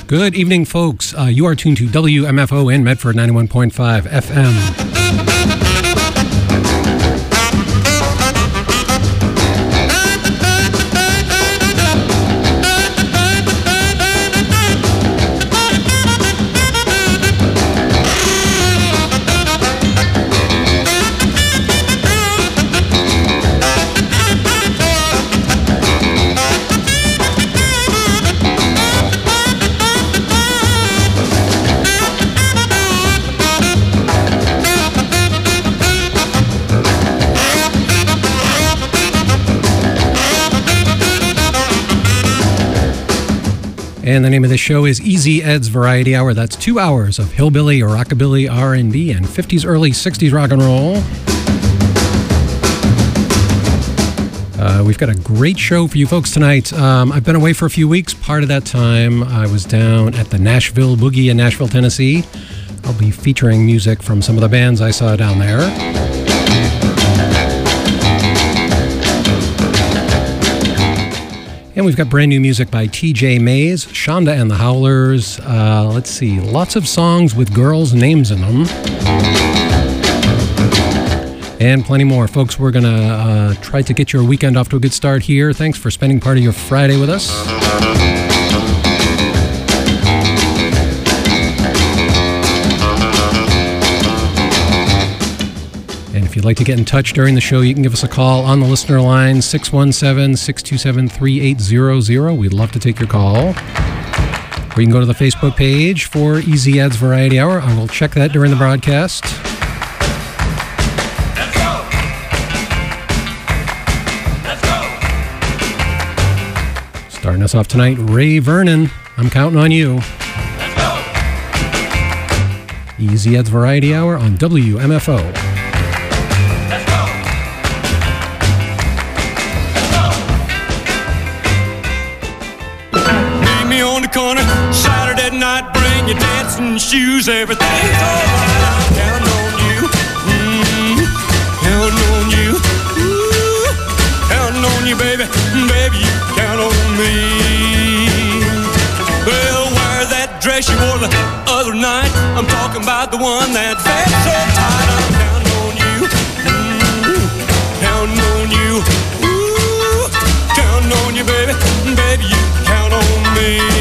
Good evening, folks. You are tuned to WMFO in Medford 91.5 FM. And the name of the show is Easy Ed's Variety Hour. That's 2 hours of hillbilly, rockabilly, R&B, and 50s, early 60s rock and roll. We've got a great show for you folks tonight. I've been away for a few weeks. Part of that time, I was down at the Nashville Boogie in Nashville, Tennessee. I'll be featuring music from some of the bands I saw down there. And we've got brand new music by T.J. Mays, Shonda and the Howlers. Let's see, lots of songs with girls' names in them. And plenty more. Folks, we're going to try to get your weekend off to a good start here. Thanks for spending part of your Friday with us. If you'd like to get in touch during the show, you can give us a call on the listener line, 617-627-3800. We'd love to take your call. Or you can go to the Facebook page for Easy Ed's Variety Hour. I will check that during the broadcast. Let's go! Let's go! Starting us off tonight, Ray Vernon. I'm counting on you. Let's go! Easy Ed's Variety Hour on WMFO. Corner, Saturday night, bring your dancing shoes, everything's alright. I'm counting on you, counting on you, counting on you, baby, baby, you count on me. Well, wear that dress you wore the other night. I'm talking about the one that felt so tight. I'm counting on you, counting on you, counting on you, baby, baby, you count on me.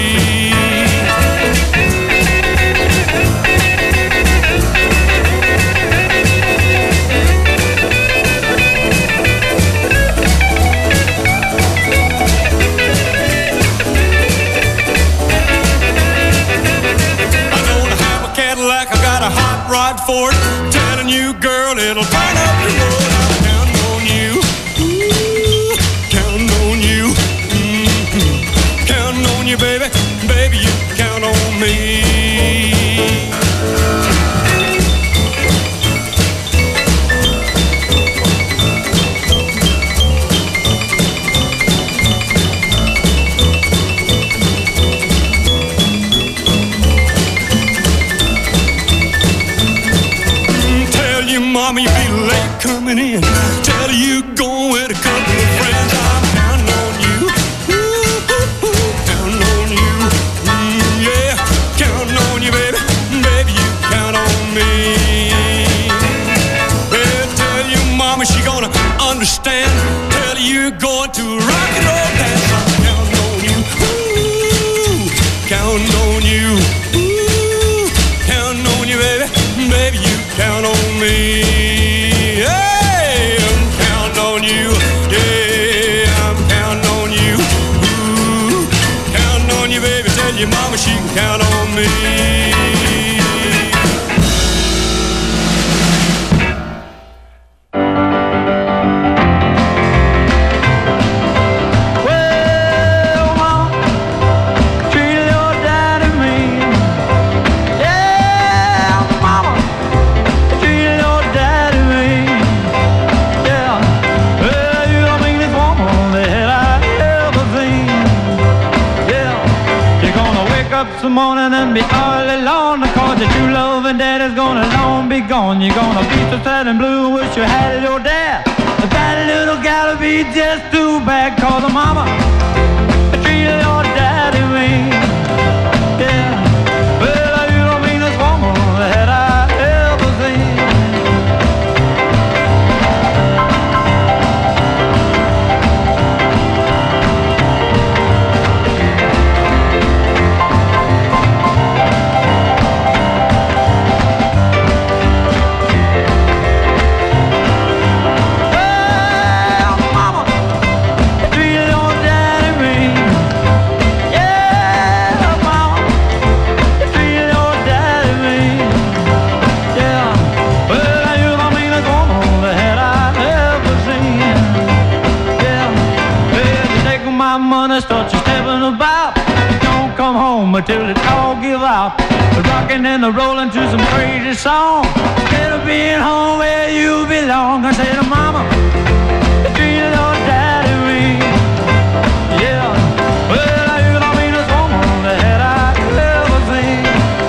Rod Ford, telling you, girl, it'll turn up the road. I'm counting on you, counting on you, counting on you, baby, baby, you count on me. Mama, you be late coming in. Tell you going with a couple of friends. I'm counting on you, counting on you, yeah, counting on you, baby, baby, you count on me. Well, tell you mama she gonna understand. Tell you going to rock and roll dance. I'm counting on you, counting on you, counting on you, baby, baby, you count on me. Your mama, she can count on me. Well, mama, treat your daddy mean. Yeah, mama, treat your daddy mean. Yeah, well, you don't mean this woman that I ever seen. Up some morning and be all alone, cause your true love and daddy's gonna long be gone. You're gonna be so sad and blue, wish you had your dad. But that little gal'll be just too bad, cause the mama treated your daddy mean. gonna start you stepping about. Don't come home until it's all give out. Rocking and rolling to some crazy song. Instead of being home where you belong, I say to mama, treat your daddy me. Yeah, well, you're the meanest woman that I ever seen.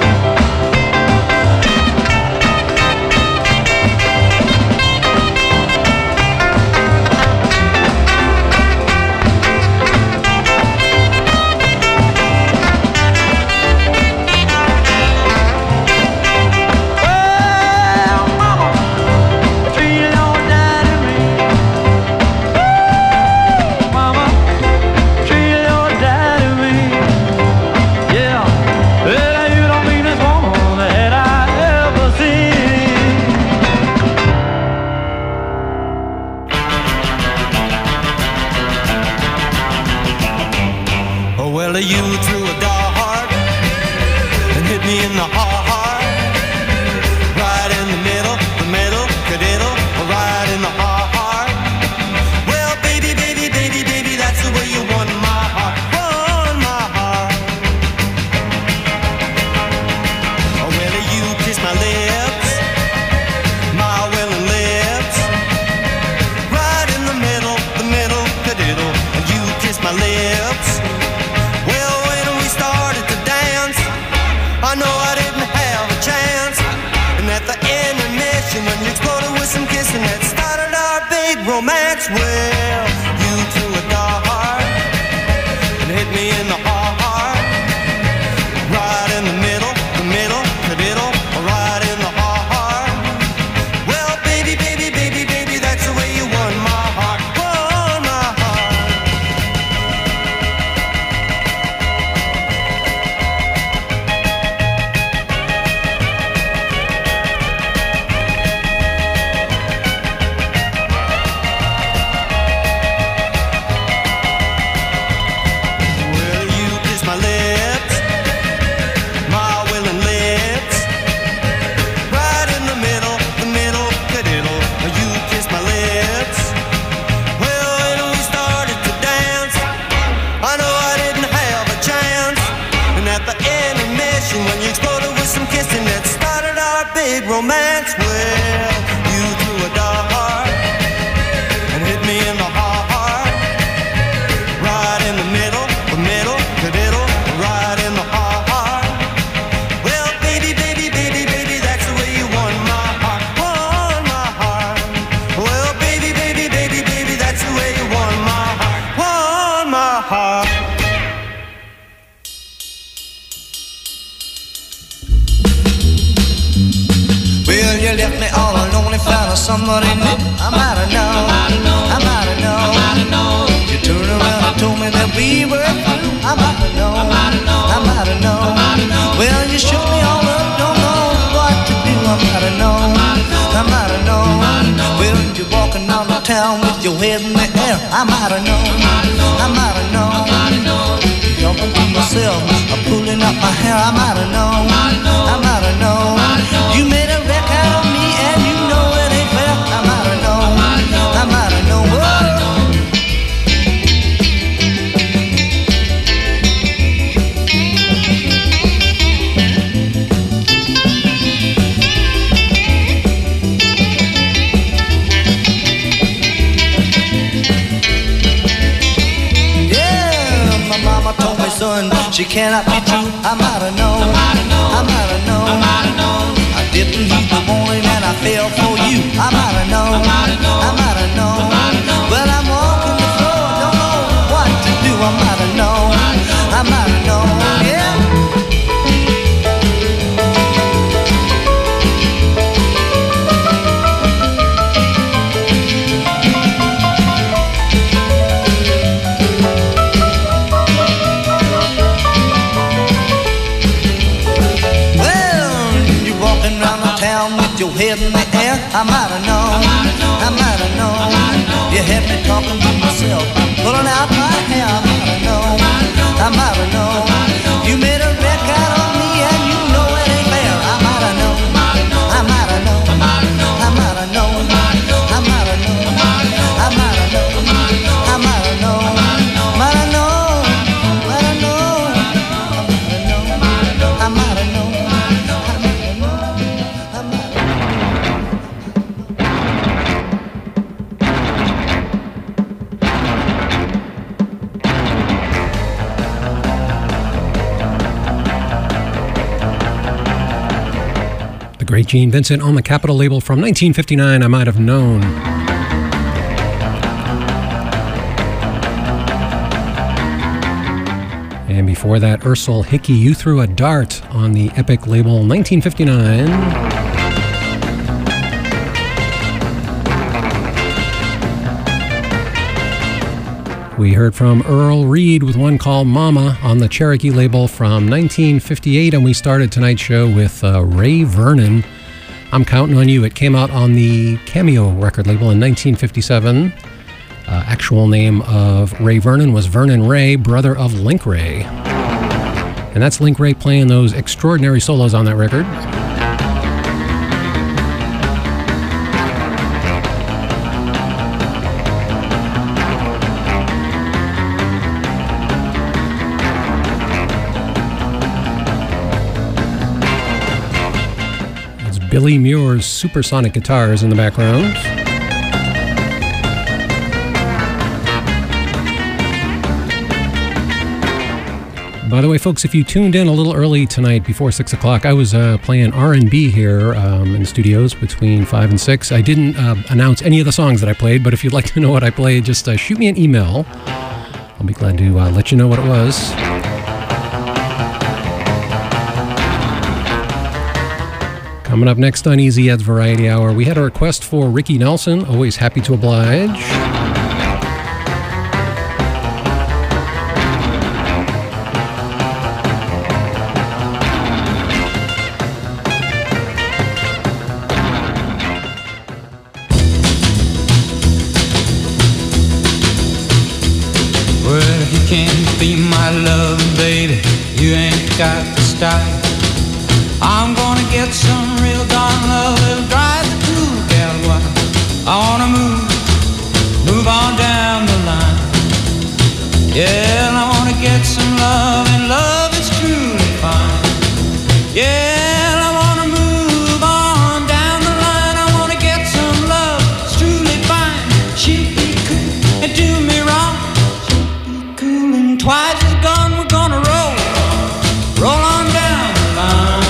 You threw a dart and hit me in the heart, right in the middle, cadiddle, right in the heart. Well, baby, baby, baby, baby, that's the way you won my heart, won my heart. Oh, well, you kissed my lips, my willing lips, right in the middle, cadiddle, and you kissed my lips. I know I didn't have a chance, and at the intermission when you exploded with some kissing, that started our big romance. Well, you threw a dart and hit me in the heart, right in the middle, cadiddle, right in the heart. Well, baby, baby, baby, baby, that's the way you won my heart, won my heart. When you exploded with some kissing, that started our big romance. Well, you threw a dart and hit me in the heart, right in the middle, cadiddle, right in the heart. Well, baby, baby, baby, baby, that's the way you won my heart, won my heart. Well, baby, baby, baby, baby, that's the way you won my heart, won my heart. Well, you left me all alone and found somebody new. I might have known, I might have known. You turned around and told me that we were through. I might have known, I might have known. Well, you shook me all up, don't know what to do. I might have known, I might have known. Well, you're walking down the town with your head in the air. I might have known, I might have known. Talking to myself, I'm pulling up my hair. I might have known, I might have known. You made a wreck out of me and you know it ain't fair. I might have known, I might have known. Yeah, my mama told me, son, she cannot be true. I might have known, I might have known. I didn't heed the warning and I fell for you. I might have known, I might have known. Well, I'm walking the floor, don't know what to do. I might have known, I might have known, yeah. Your head in the air, I might have known, I might have known. You had me talking to myself, pulling out my hair. I might have known, I might have known. You made a wreck out of me and you know it ain't fair. I might have known, I might have known, I might have known, I might have known, I might have known, I might have known, might have known. great Gene Vincent on the Capitol label from 1959, I Might Have Known. And before that, Ursel Hickey, You Threw a Dart on the Epic label 1959. We heard from Earl Reed with one called Mama on the Cherokee label from 1958, and we started tonight's show with Ray Vernon, I'm Counting on You. It came out on the Cameo record label in 1957. Actual name of Ray Vernon was Vernon Ray, brother of Link Ray. And that's Link Ray playing those extraordinary solos on that record. Billy Muir's supersonic guitars in the background. By the way, folks, if you tuned in a little early tonight before 6 o'clock, I was playing R&B here in the studios between 5 and 6. I didn't announce any of the songs that I played, but if you'd like to know what I played, just shoot me an email. I'll be glad to let you know what it was. Coming up next on Easy Ed's Variety Hour, we had a request for Ricky Nelson, always happy to oblige. Well, if you can't be my love, baby, you ain't got the style. I'm gonna get some real darn love that'll drive the cool gal wild. I wanna move on down the line. Yeah, I wanna get some love, and love is truly fine. Yeah, I wanna move on down the line. I wanna get some love, it's truly fine. She'll be cool and do me wrong. She'll be cool and twice as gone. We're gonna roll on down the line.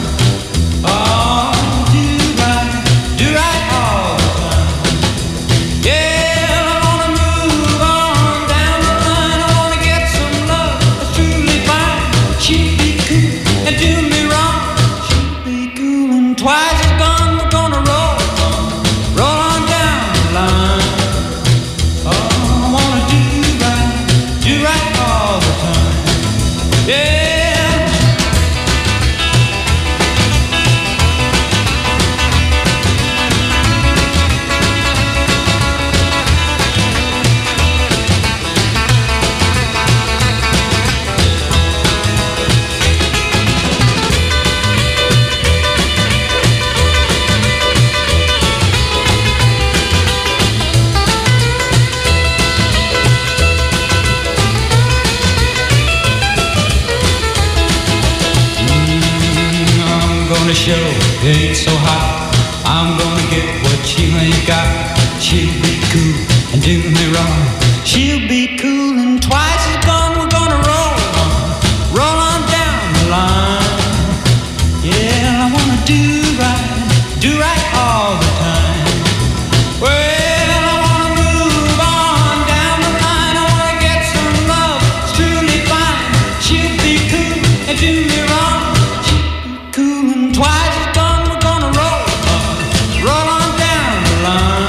Show ain't so hot. I'm gonna get what you ain't got. She'll be cool and do me wrong. She'll be cool and twice as gone. We're gonna roll on down the line. Yeah, I wanna do right all the time. Well, I wanna move on down the line. I wanna get some love, it's truly fine. She'll be cool and do me wrong. She'll be cool and twice as gone. We're gonna roll on down the line.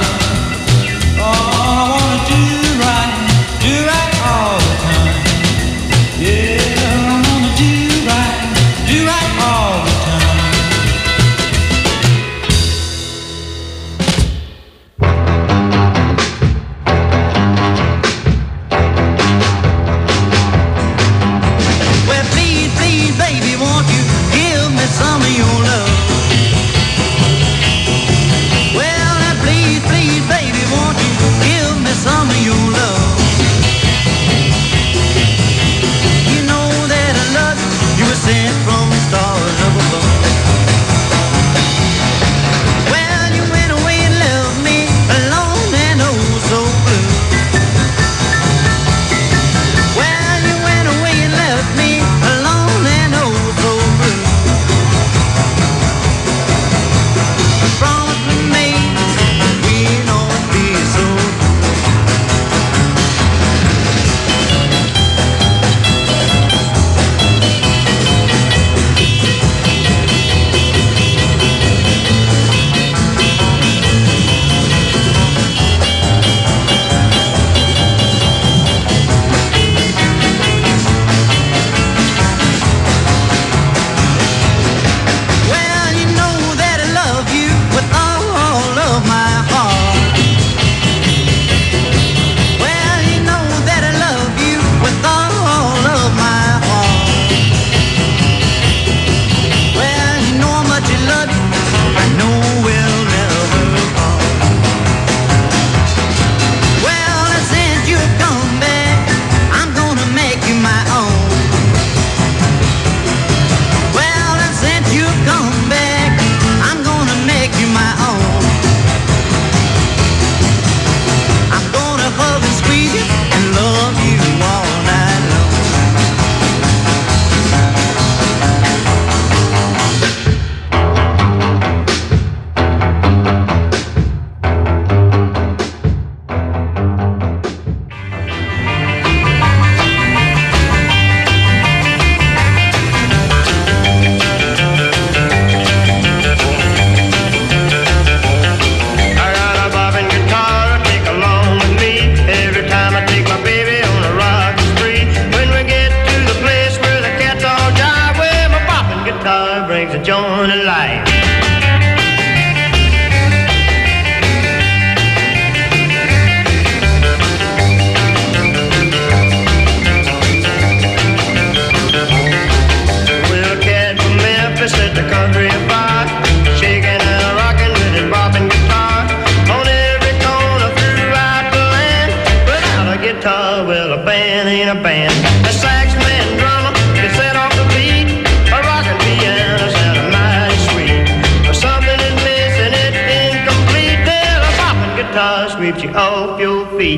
man. A sax man, drummer, can set off the beat. A rockin' piano sound mighty sweet. Or something is missing, it's incomplete. Till a poppin' guitar sweeps you off your feet.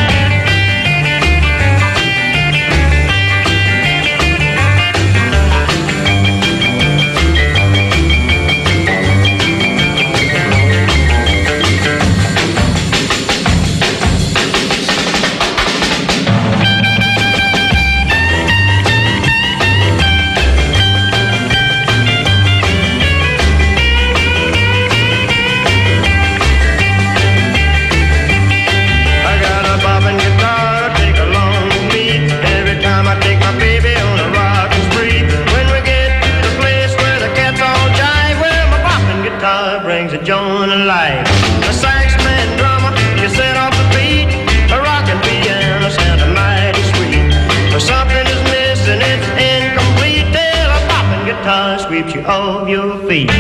Sweeps you off your feet.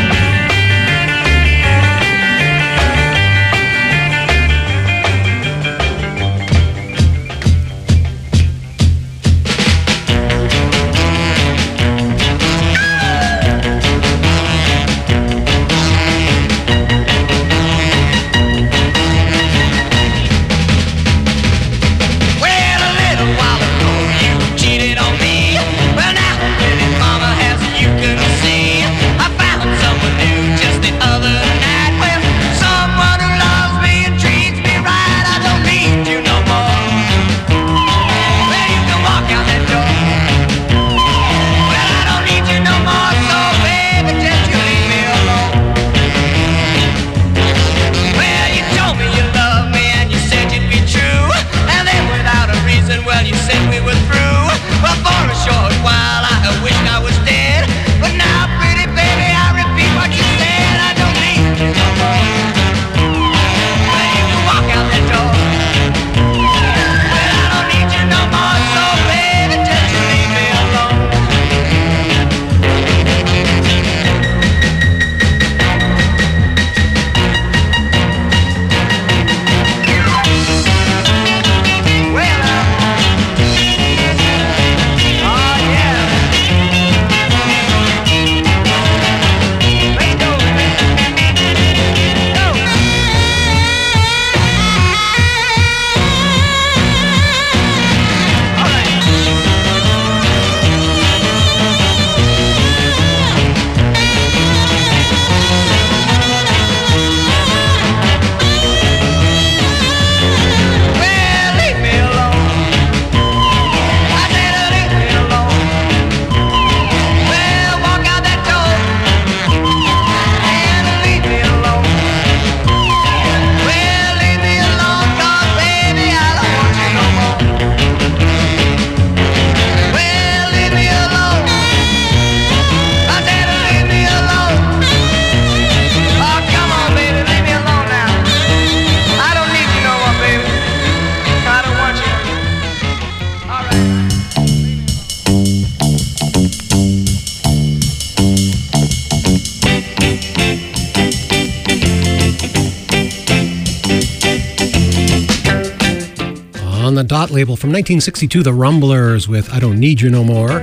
The Dot label from 1962, The Rumblers with I Don't Need You No More.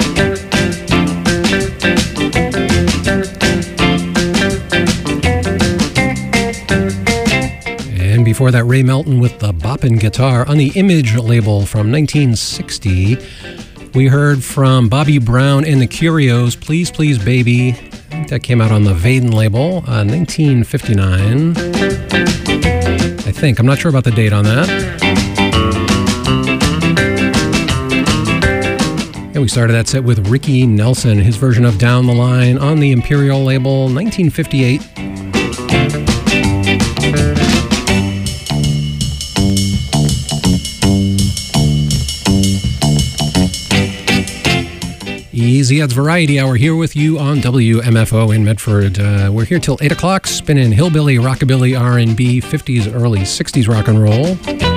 And before that, Ray Melton with the Boppin' Guitar on the Image label from 1960. We heard from Bobby Brown and the Curios, Please Please Baby. I think that came out on the Vaden label, 1959. I think. I'm not sure about the date on that. And we started that set with Ricky Nelson, his version of Down the Line on the Imperial label, 1958. Easy Odds Variety Hour here with you on WMFO in Medford. We're here till 8 o'clock, spinning hillbilly, rockabilly, R&B, 50s, early 60s rock and roll.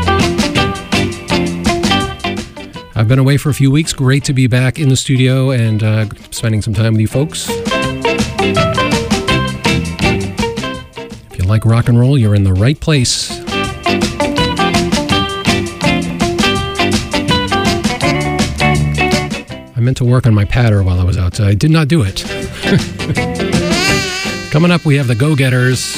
I've been away for a few weeks. Great to be back in the studio and spending some time with you folks. If you like rock and roll, you're in the right place. meant to work on my patter while I was outside. I did not do it. Coming up, we have the Go-Getters.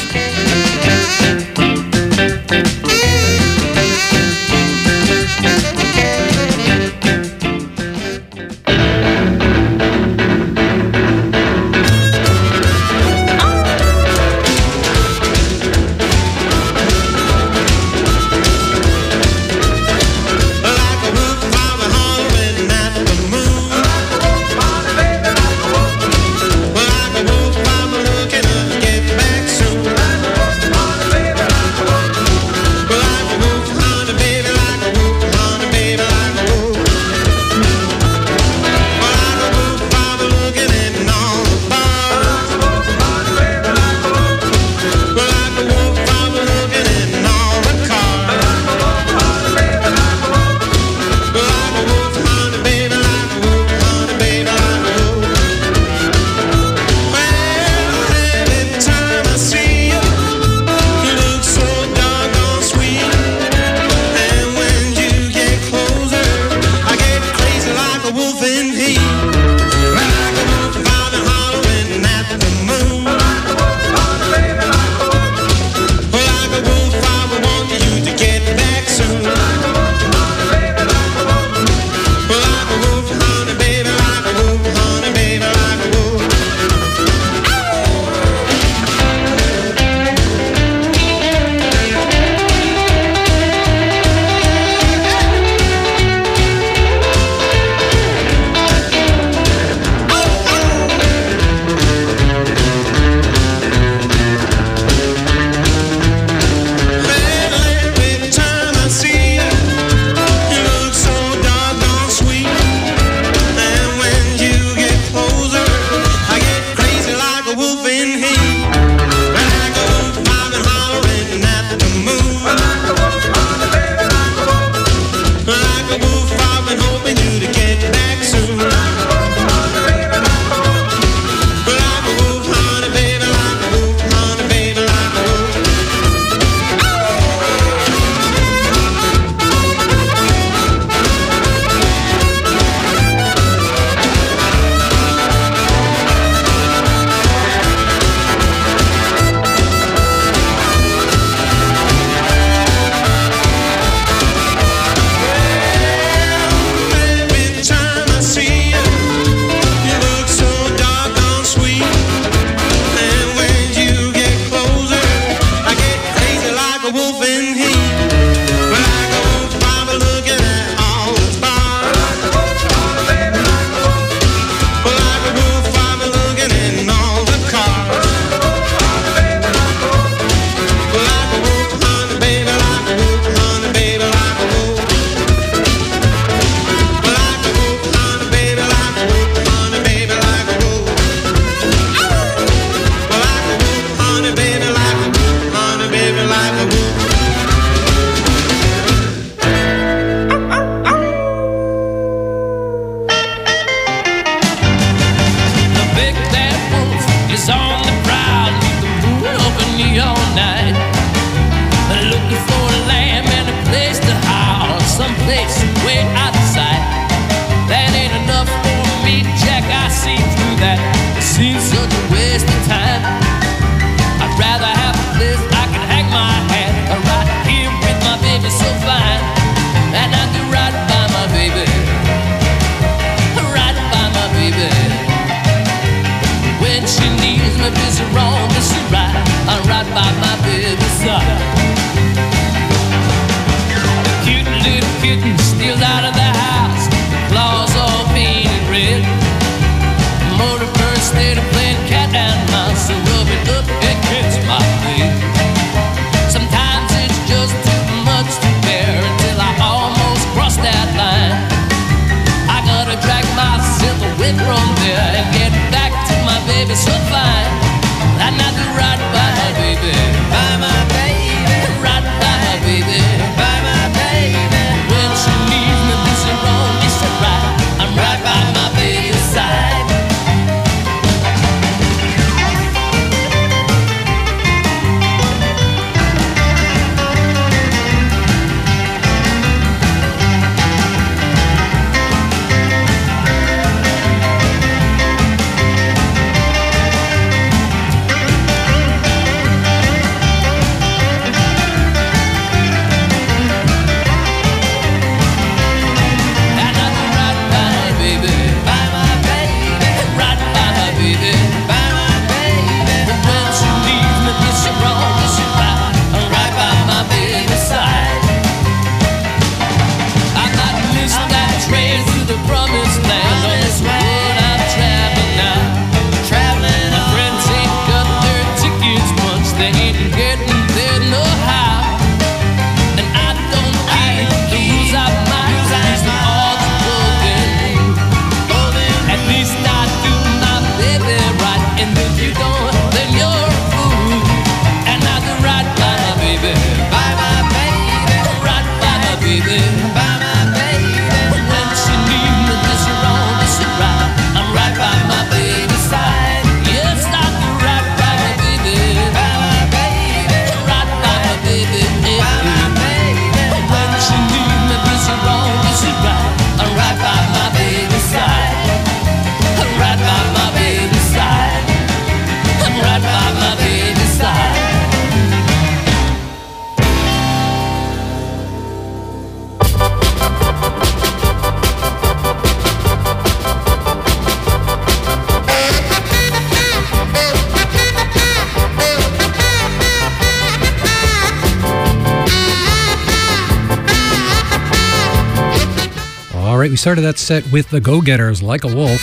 right, we started that set with the Go-Getters, Like a Wolf.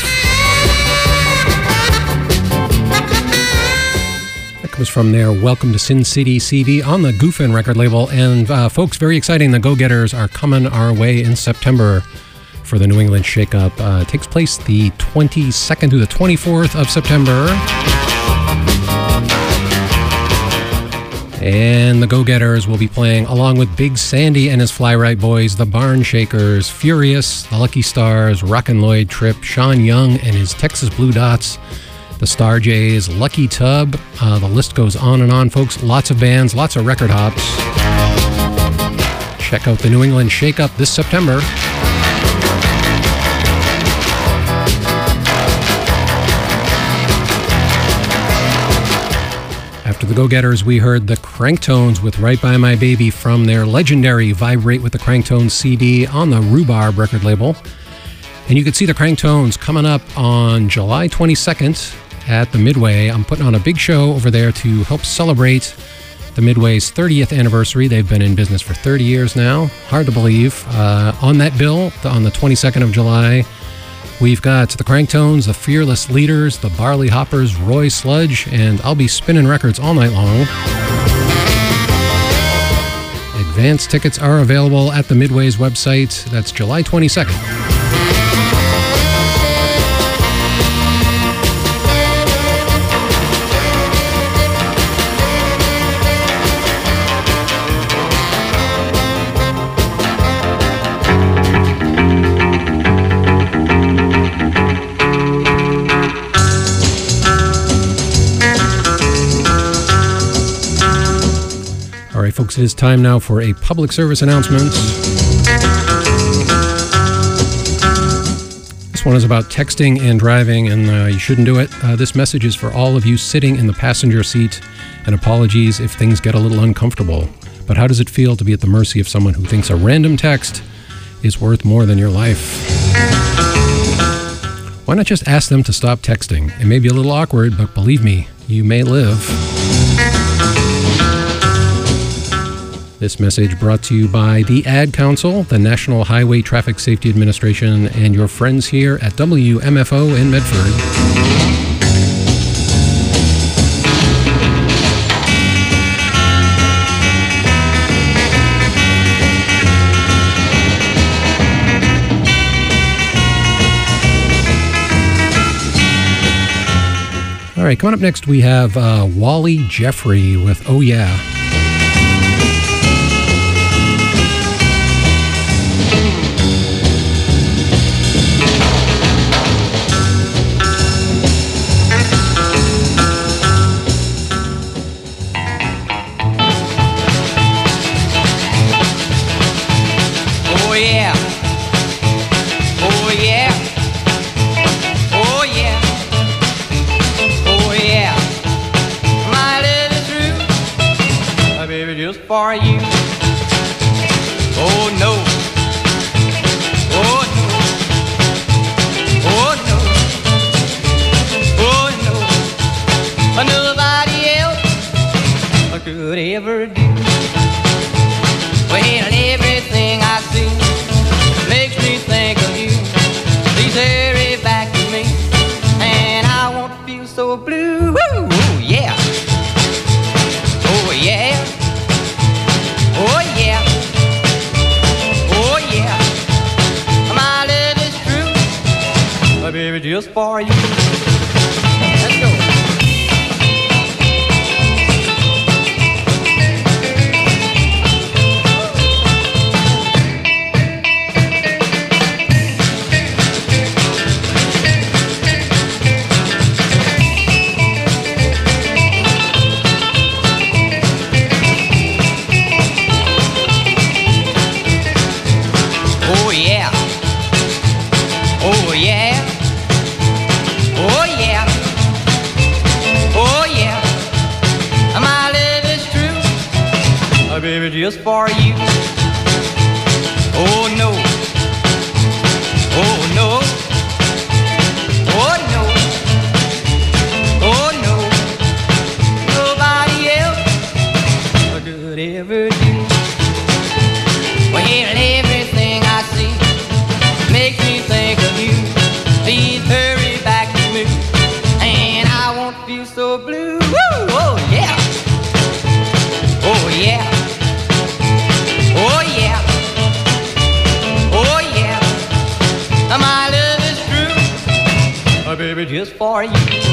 That comes from their Welcome to Sin City CD on the Goofin record label. And folks, very exciting, the Go-Getters are coming our way in September for the New England Shake-Up. It takes place the 22nd through the 24th of September. And the Go-Getters will be playing along with Big Sandy and his Fly Right Boys, the Barn Shakers, Furious, the Lucky Stars, Rockin' Lloyd Tripp, Sean Young and his Texas Blue Dots, the Star Jays, Lucky Tub. The list goes on and on, folks. Lots of bands, lots of record hops. Check out the New England Shake-Up this September. After the Go-Getters, we heard the Cranktones with Right By My Baby from their legendary Vibrate with the Cranktones CD on the Rhubarb record label. And you can see the Cranktones coming up on July 22nd at the Midway. I'm putting on a big show over there to help celebrate the Midway's 30th anniversary. They've been in business for 30 years now. Hard to believe. On that bill, on the 22nd of July, we've got the Cranktones, the Fearless Leaders, the Barley Hoppers, Roy Sludge, and I'll be spinning records all night long. Advance tickets are available at the Midway's website. That's July 22nd. All right, folks, it is time now for a public service announcement. This one is about texting and driving, and you shouldn't do it. This message is for all of you sitting in the passenger seat, and apologies if things get a little uncomfortable. But how does it feel to be at the mercy of someone who thinks a random text is worth more than your life? Why not just ask them to stop texting? It may be a little awkward, but believe me, you may live. This message brought to you by the Ad Council, the National Highway Traffic Safety Administration, and your friends here at WMFO in Medford. All right, coming up next, we have Wally Jeffrey with Oh Yeah. For you. Oh no. Oh no. Oh no. Oh no. Nobody else could ever do. Well, everything I see makes me think of you. Please hurry back to me, and I won't feel so blue. Woo! Oh yeah. Oh yeah. Oh yeah, oh yeah, my love is true, my baby, just for you. Let's go. Baby, just for you. Oh no. Oh no. Oh no. Oh no. Nobody else could ever do. Well, everything I see makes my baby, just for you.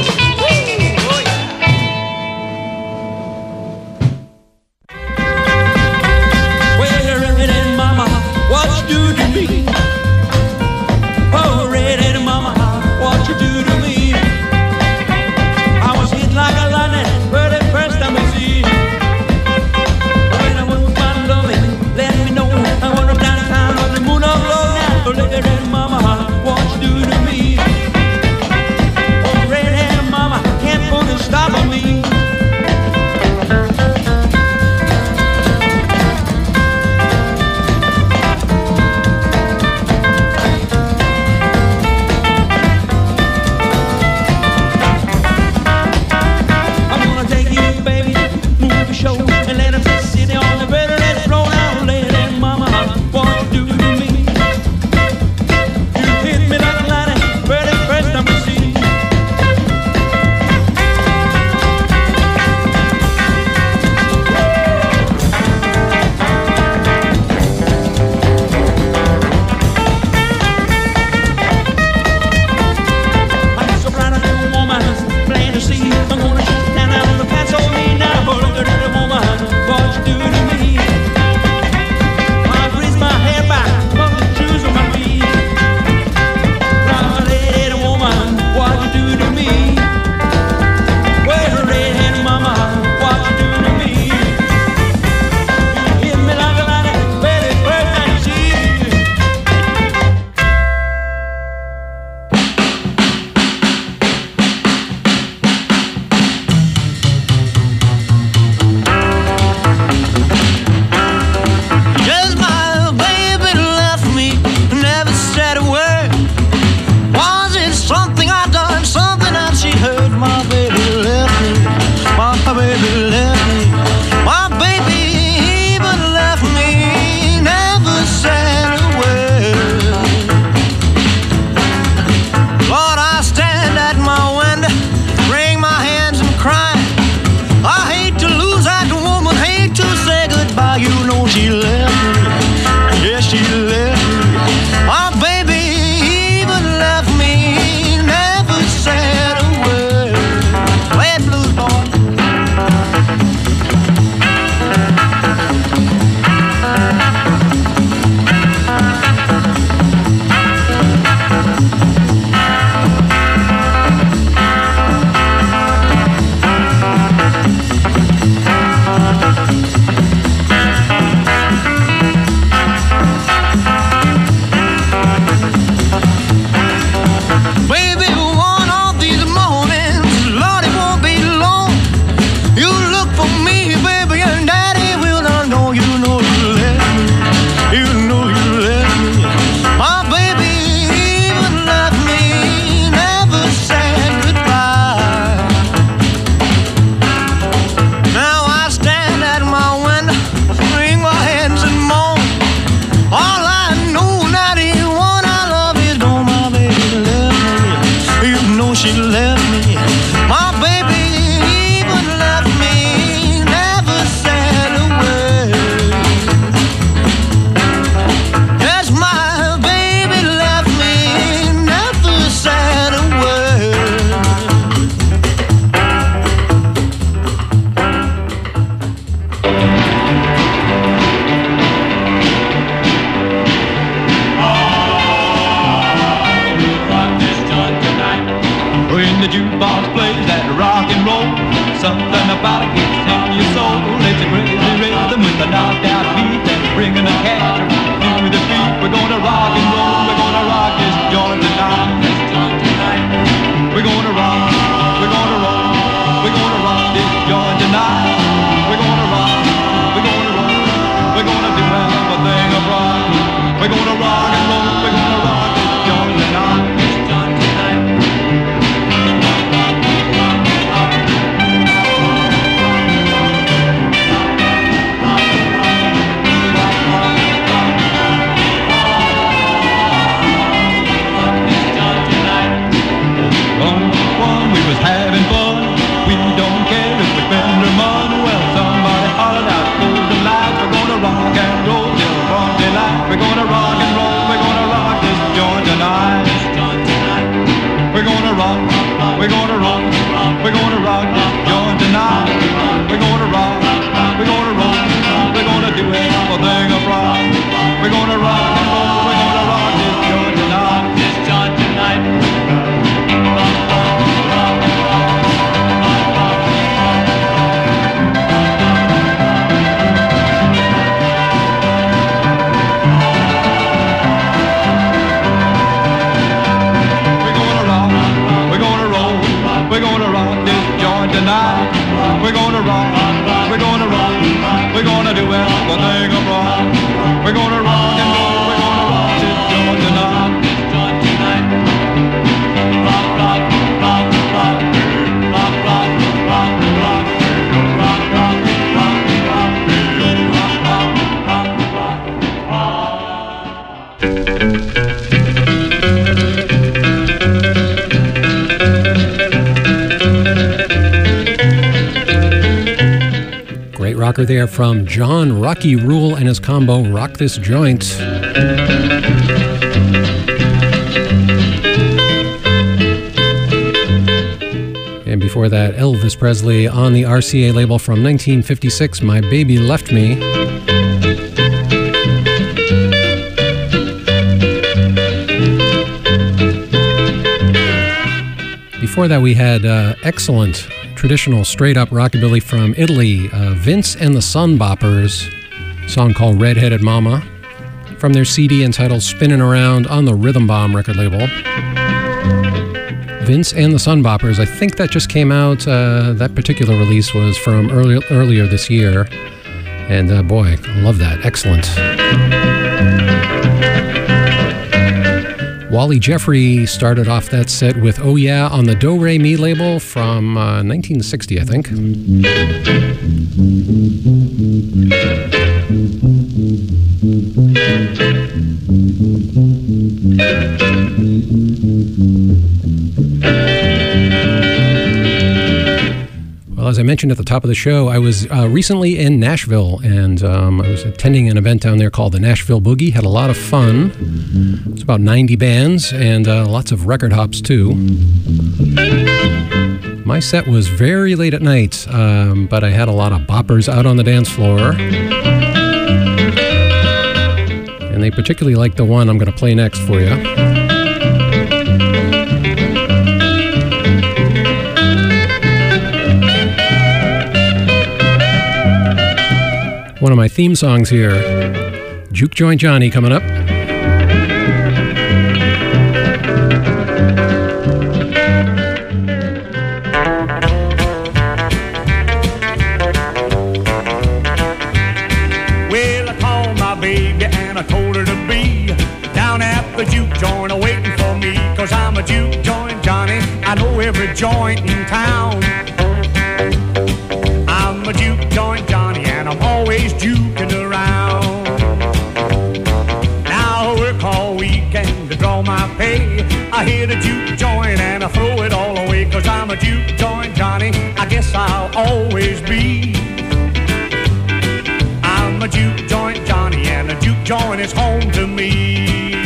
Well, redheaded mama, what you do to me? Oh, redheaded mama, what you do to me? I was hit like a lightning, but the first time I see. When I want my loving, let me know. I want to downtown on the moon of love now. Oh, redheaded mama, what you do to me? Oh, redheaded mama, can't put a stop on me. Show and let him sit on the bed and let it roll down. Lady mama, what you do to me? You hit me like a lightning, very first time I see. I'm so proud of you, woman, plain to see. I'm gonna shoot down on the pants on me now. What you do to me? I raise my hair back, put the shoes on my feet. Red-headed woman, what you do to me? Well, red-headed mama, what you do to me? You hit me like a lightning, very first time you see. Just my baby left me, never said a word. Was it something I done, something that she heard? My baby left me, my baby left me, my baby even left me, never said a word. Lord, I stand at my window, wring my hands and cry. I hate to lose that woman, hate to say goodbye. You know she left me, yes she left me. My baby even left me, never said a word. Play it, blues boy. Baby, one of these mornings, Lord, it won't be long. You look for me, baby, and Daddy will not know. You know you left me, you know you left me. My baby even left me, never said goodbye. Now I stand at my window, wring my hands and moan. All I know now, the one I love is gone. My baby left me, you know she left me. My baby even left me, never said a word. Yes, my baby left me, never said a word. When the jukebox plays that rock and roll, something about it gets in your soul. It's a crazy rhythm with a knocked out beat that's bringing the cat through the feet. We're gonna rock and roll, we're gonna rock this joint tonight. We're gonna rock, we're gonna roll, we're gonna rock this joint tonight. We're gonna rock, we're gonna roll, we're gonna do everything right. We're gonna rock and roll, we're gonna rock this joint tonight. We're gonna rock and roll, we're gonna rock this joint tonight. This joint tonight. Rock, rock, rock, rock, rock, rock, We're gonna rock, we're gonna roll, we're gonna rock this joint tonight. We're gonna rock, we're gonna rock, we're gonna do everything of rock. We're gonna rock and roll, we're gonna rock this joint tonight. This joint tonight. Rock, rock, rock, rock, rock, rock, rock, rock, rock, rock, Great rocker there from John Rocky Rule and his combo Rock This Joint. And before that, Elvis Presley on the RCA label from 1956, My Baby Left Me. Before that, we had excellent traditional straight-up rockabilly from Italy, Vince and the Sun Boppers, a song called Red-Headed Mama, from their CD entitled Spinnin' Around on the Rhythm Bomb record label. Vince and the Sun Boppers, I think that just came out, that particular release was from earlier this year, and boy, I love that, excellent. Wally Jeffrey started off that set with Oh Yeah on the Do Re Mi label from 1960, I think. Well, as I mentioned at the top of the show, I was recently in Nashville, and I was attending an event down there called the Nashville Boogie. Had a lot of fun. It's about 90 bands and lots of record hops, too. My set was very late at night, but I had a lot of boppers out on the dance floor. And they particularly liked the one I'm going to play next for you. One of my theme songs here, Juke Joint Johnny coming up. Well, I called my baby and I told her to be down at the juke joint waiting for me, 'cause I'm a juke joint Johnny, I know every joint in town. I'm a juke joint Johnny and I'm always juking around. Now I work all weekend to draw my pay. I hit a juke joint and I throw it all away, 'cause I'm a juke joint Johnny, I guess I'll always be. I'm a juke joint Johnny and a juke joint is home to me.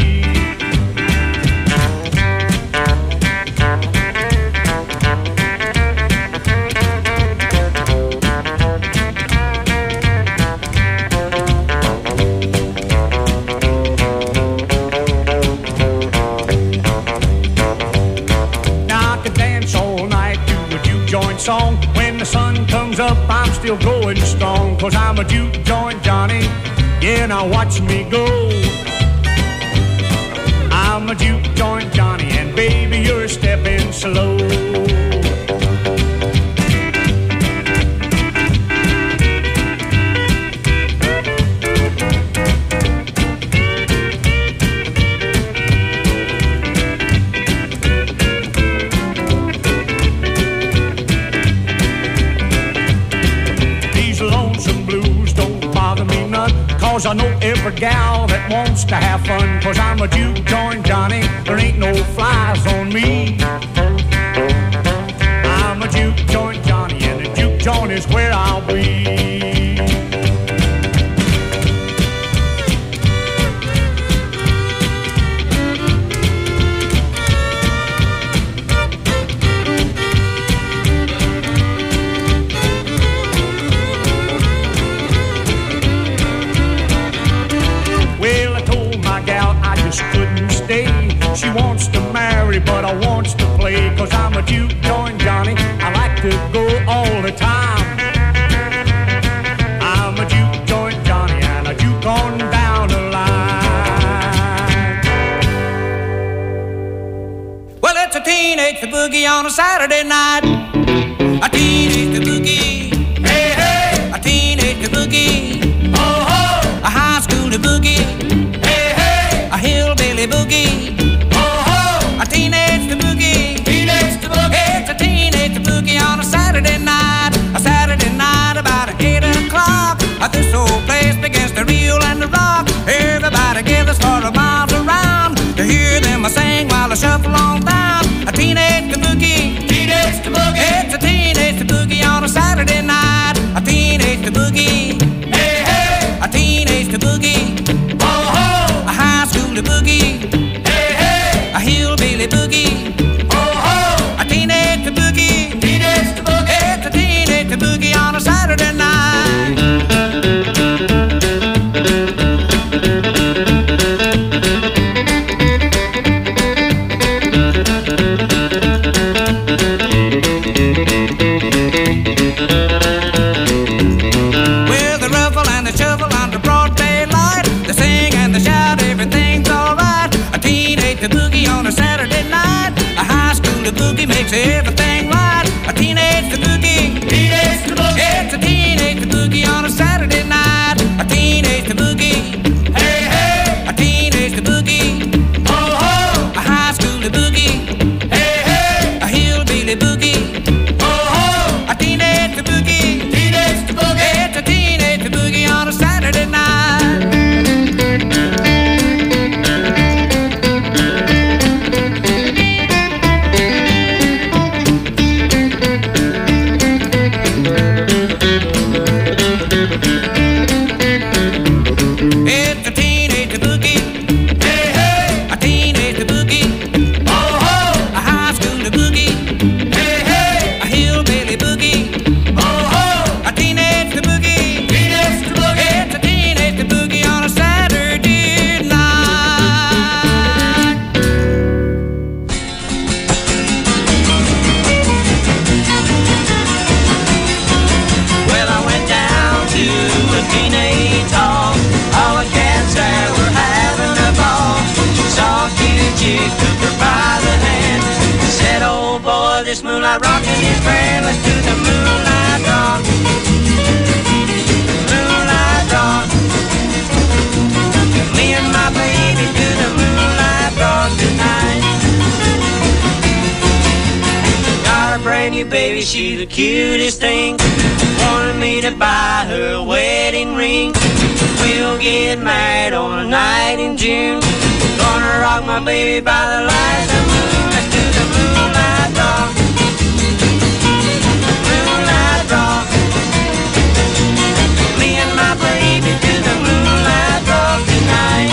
Song. When the sun comes up, I'm still going strong, 'cause I'm a juke joint Johnny, yeah, now watch me go. I'm a juke joint Johnny, and baby, you're stepping slow. I know every gal that wants to have fun, 'cause I'm a juke joint Johnny, there ain't no flies on me. I'm a juke joint Johnny, and the juke joint is where I'll be. Well, hurry, but I wants to play, 'cause I'm a juke joint Johnny. I like to go all the time. I'm a juke joint Johnny, and I juke on down the line. Well, it's a teenage boogie on a Saturday night. A teenage boogie. Hey, hey. A teenage boogie. Oh, ho. A high school boogie. Hey, hey. A hillbilly boogie. Oh, ho. A teenage boogie. Teenage boogie. It's a teenage boogie on a Saturday night. A Saturday night about 8 o'clock. This whole place begins to reel and to rock. Everybody gathers for a mile around to hear them sing while I shuffle on down. A teenage boogie. Teenage boogie. It's a teenage boogie on a Saturday night. A teenage boogie. Hey, hey. A teenage boogie. Oh, ho. A high school boogie. Hey, hey. A hillbilly boogie. Oh, ho. A teenage boogie. Teenage boogie. It's a teenage boogie on a Saturday night. With the ruffle and the shuffle under broad daylight, the sing and the shout, everything's alright. A teenage boogie on a Saturday night. A high school boogie makes everything right. A teenage boogie. Teenage boogie. It's a teenage boogie on a Saturday night. A teenage boogie. Hey, hey. A teenage boogie. Oh, ho. A high school boogie. Hey, hey. A hillbilly boogie. Oh, ho. A teenage boogie. Teenage boogie. It's a teenage boogie on a Saturday night. It's a teenage boogie. Hey, hey. A teenage boogie. Oh, ho. A high school boogie. Hey, hey. A hillbilly boogie. Oh, ho. A teenage boogie. Teenage boogie. It's a teenage boogie on a Saturday night. Well, I went down to a teenage hall. All the cats there were having a ball. Saw a cute chick, took her by the hand. Said, oh boy, this moonlight rocking is grand. Let's do the moonlight rock. Moonlight rock. Me and my baby do the moonlight rock tonight. Got a brand new baby, she's the cutest thing. Wanted me to buy her a wedding ring. We'll get married on a night in June. Gonna rock my baby by the light of the moon. Let's do the moonlight rock. Moonlight rock. Me and my baby do the moonlight rock tonight.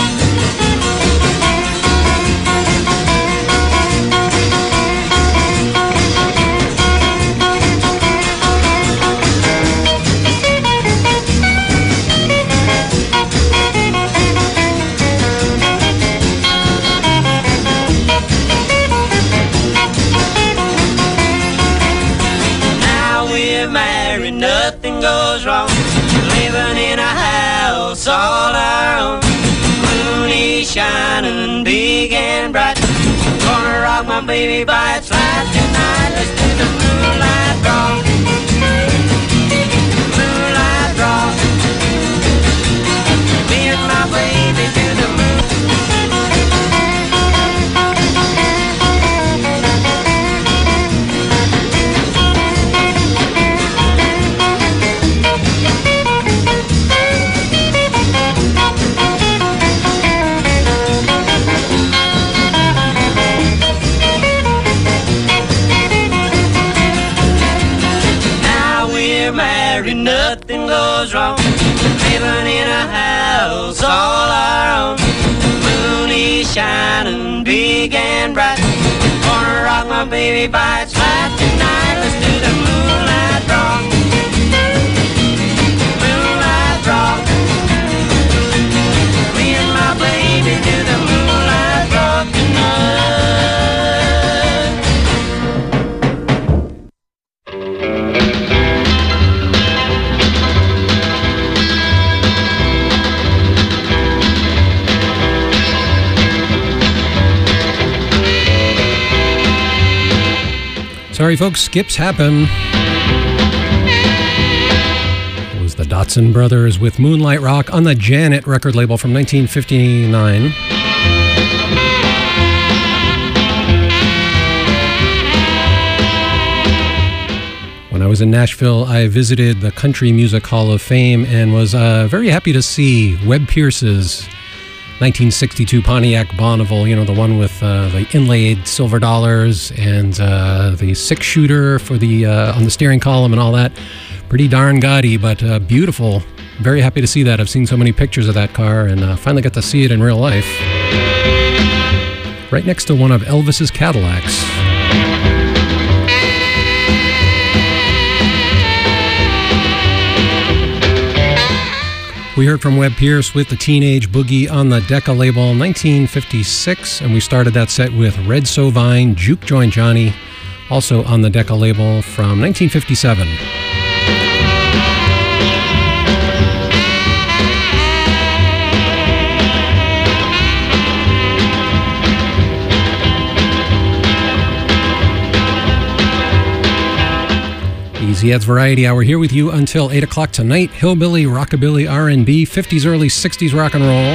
Married, nothing goes wrong. Living in a house all our own. Moon is shining big and bright. Gonna rock my baby by its light tonight. Let's do the moonlight rock. Moonlight rock. Me and my baby do the married, nothing goes wrong. Living in a house all our own. Moon is shining big and bright. Gonna rock my baby by its light tonight. Let's do the moonlight rock. Moonlight rock. Me and my baby do the moonlight rock tonight. Sorry, folks, skips happen. It was the Dotson Brothers with Moonlight Rock on the Janet record label from 1959. When I was in Nashville, I visited the Country Music Hall of Fame and was very happy to see Webb Pierce's 1962 Pontiac Bonneville, you know, the one with the inlaid silver dollars and the six-shooter for the on the steering column and all that. Pretty darn gaudy, but beautiful. Very happy to see that. I've seen so many pictures of that car and finally got to see it in real life. Right next to one of Elvis's Cadillacs. We heard from Webb Pierce with the Teenage Boogie on the Decca label 1956, and we started that set with Red Sovine, Juke Joint Johnny, also on the Decca label from 1957. Easy Ed's Variety Hour here with you until 8 o'clock tonight. Hillbilly, rockabilly, R&B, 50s, early 60s rock and roll.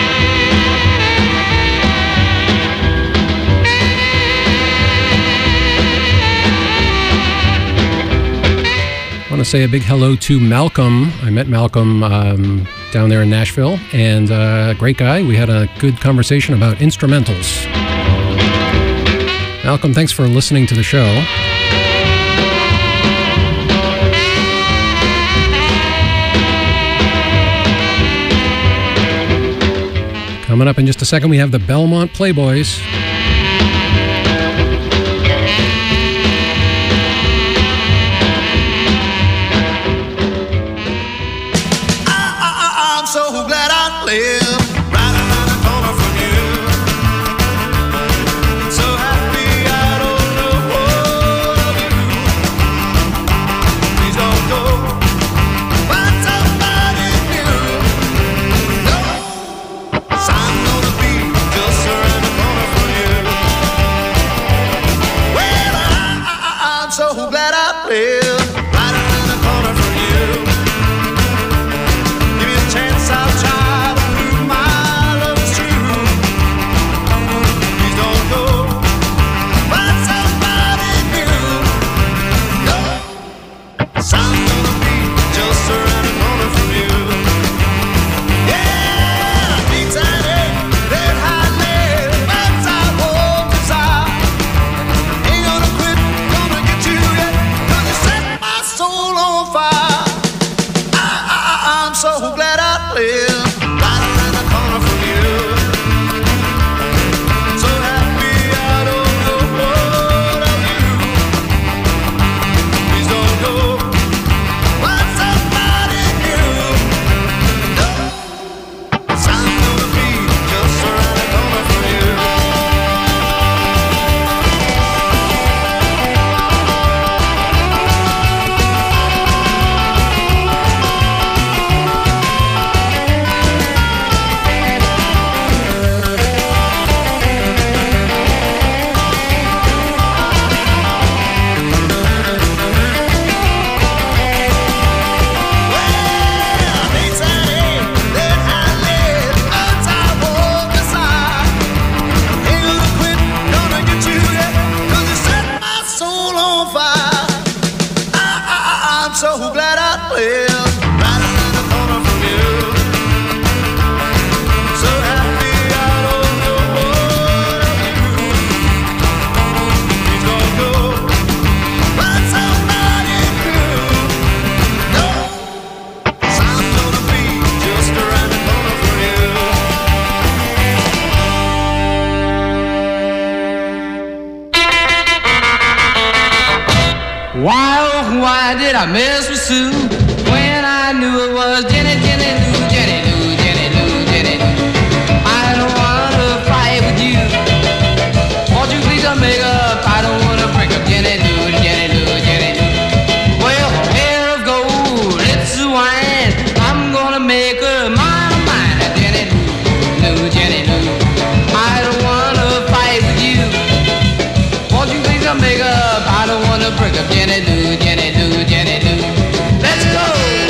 I want to say a big hello to Malcolm. I met Malcolm down there in Nashville, and great guy. We had a good conversation about instrumentals. Malcolm, thanks for listening to the show. Coming up in just a second, we have the Belmont Playboys. I'm so glad I live right around the corner from you. So happy I don't know what of you. Please don't go. Find somebody new. No. I'm gonna be just around the corner from you. Well, I'm so glad I live right around the corner from you. Give me a chance, I'll try to prove my love is true. Please don't go. Find somebody new. No, 'cause I'm gonna be just around the corner from you. Yeah, anytime. So glad I live right around the corner from you. So happy I don't know what of you. Please don't go. Find somebody new. No, 'cause I'm gonna be just around the corner from you. So glad I live right around the corner from you. So happy I don't know what of you. Please don't go. Find somebody new. No, 'cause I'm gonna be just around the corner from you. Why did I mess with Sue when I knew it was Jenny, Jenny Lou, Jenny Lou, Jenny Lou, Jenny Lou? I don't want to fight with you. Won't you please don't make up? I don't want to break up Jenny Lou, Jenny Lou, Jenny Lou. Well, hair of gold, lips of wine. I'm gonna make her mine, mine, Jenny Lou, Jenny Lou. I don't want to fight with you. Won't you please a makeup. I don't wanna break up. Jenny Lou, Jenny Lou, Jenny Lou. Let's go.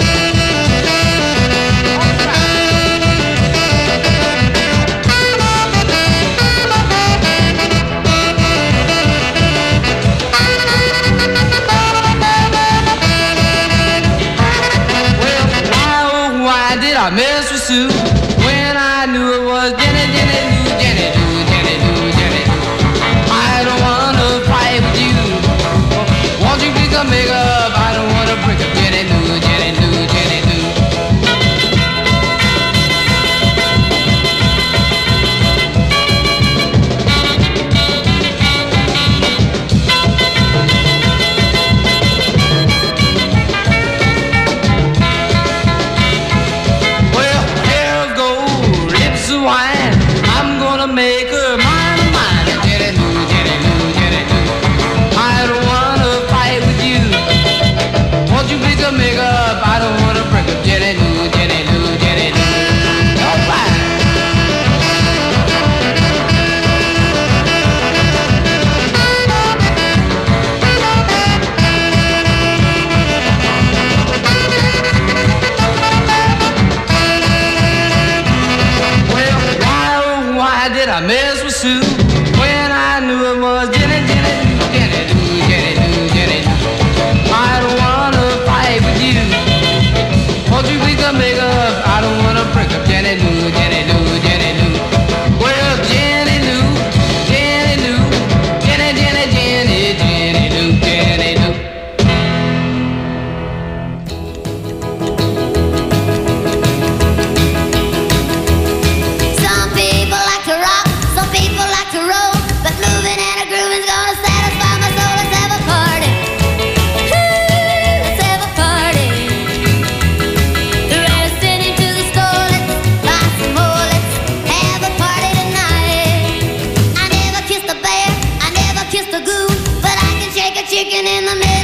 I mess with Sue when I knew it was Jenny, Jenny Lou, Jenny Lou, Jenny Lou, Jenny Lou. I don't wanna fight with you. Won't you please come make up? I don't wanna break up. Jenny Lou, Jenny Lou, Jenny Lou. Make her mine, mine. Jenny Lou, Jenny Lou, Jenny Lou. I don't wanna fight with you. Won't you please come make up? I don't wanna break up. Jenny Lou, Jenny Lou, Jenny Lou. All right. Did I mess with Sue when I knew it was Jenny, Jenny Lou, Jenny Lou, Jenny Lou, Jenny Lou. I don't wanna fight with you. Won't you please come make up? I don't wanna break up. Jenny Lou, Jenny Lou, Jenny Lou. Well, Jenny Lou, Jenny Lou, Jenny, Jenny, Jenny, Jenny Lou, Jenny Lou. Some people like to rock, some people like to roll, but moving and a grooving's gonna satisfy my soul. Let's have a party. Let's have a party. The rest sitting to the store. Let's buy some more. Let's have a party tonight. I never kissed a bear, I never kissed a goon, but I can shake a chicken in the middle.